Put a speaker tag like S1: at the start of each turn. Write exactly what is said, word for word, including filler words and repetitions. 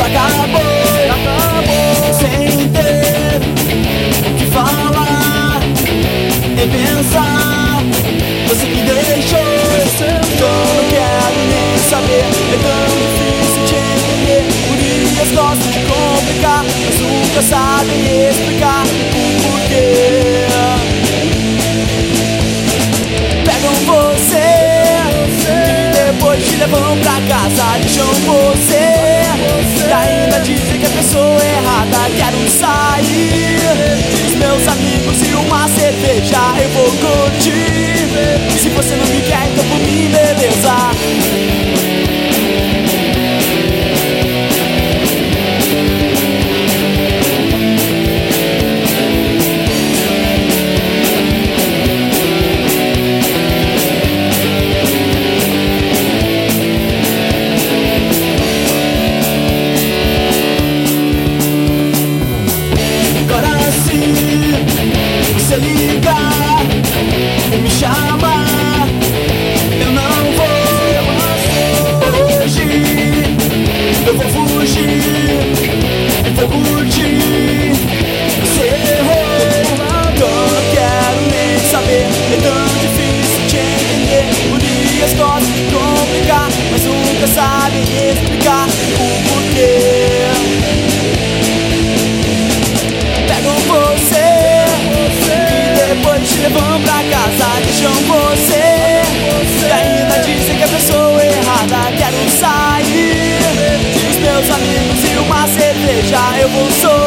S1: acabou, acabou. Sem ter o que falar, nem pensar. Você me deixou, então não quero nem saber. É tão difícil te entender. Gurias gostam de complicar, mas nunca sabem explicar o porquê. Pegam você e depois te levam pra casa. Deixam você e ainda dizem que a pessoa é errada. Quero sair, os meus amigos e uma cerveja eu vou curtir. Se você não me quer, então por mim, beleza. Agora sim, você liga e me chama. Eu não vou hoje, eu vou fugir, vou curtir. Você errou, eu não quero nem saber. É tão difícil te entender. Gurias gostam de complicar, mas nunca sabem explicar o porquê. Pegam você e depois te levam pra casa. Deixam você e ainda dizem que a pessoa é errada. Quero sair, os meus amigos e uma cerveja eu vou sorrir.